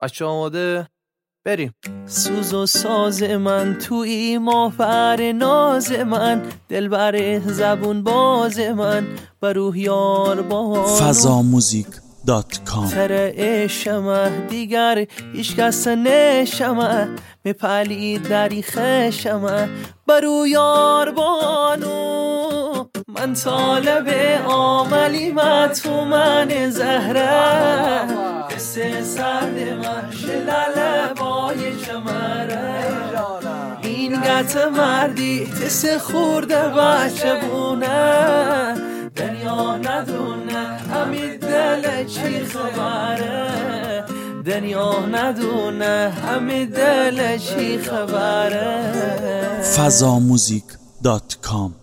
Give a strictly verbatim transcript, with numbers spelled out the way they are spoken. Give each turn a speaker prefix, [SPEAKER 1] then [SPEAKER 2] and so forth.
[SPEAKER 1] بچه آماده؟ بریم. سوز و ساز من توی مافر ناز من، دلبر زبون باز من، بروح یار بانو
[SPEAKER 2] فضا موزیک دات کام.
[SPEAKER 1] سر عشمه دیگر هیچ کس نشمه، میپلید دری خشمه برو یار بانو. من طالب آملی ما تو من زهره، قصه سرد محش لالبای چمره، این گت مردی تس خورده بچه بونه، دنیا ندونه همین دل چی خبره، دنیا ندونه همین دل چی خبره.
[SPEAKER 2] فضا موزیک دات کام.